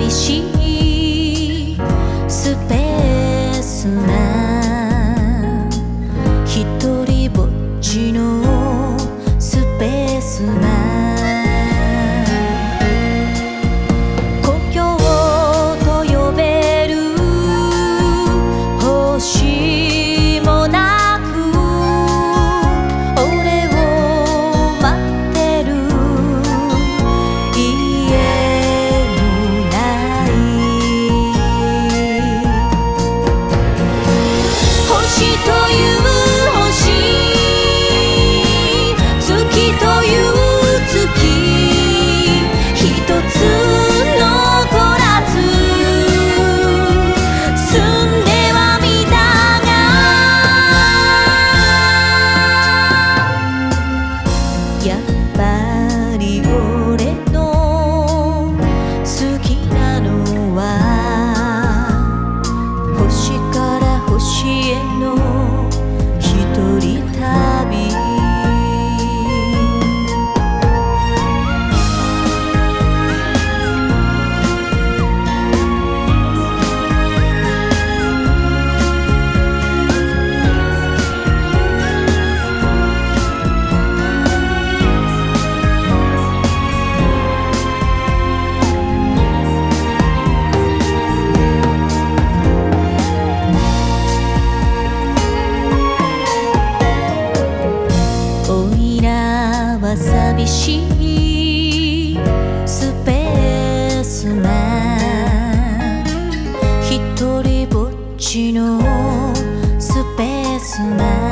寂しいスペースマン、ひとりぼっちのスペースマン、故郷と呼べる星もなく俺を待ってる家もない星という星、月という月、一つ残らず住んではみたが、やっぱり俺の好きなのは星から星への一人旅。寂しいスペースマン、ひとりぼっちのスペースマン。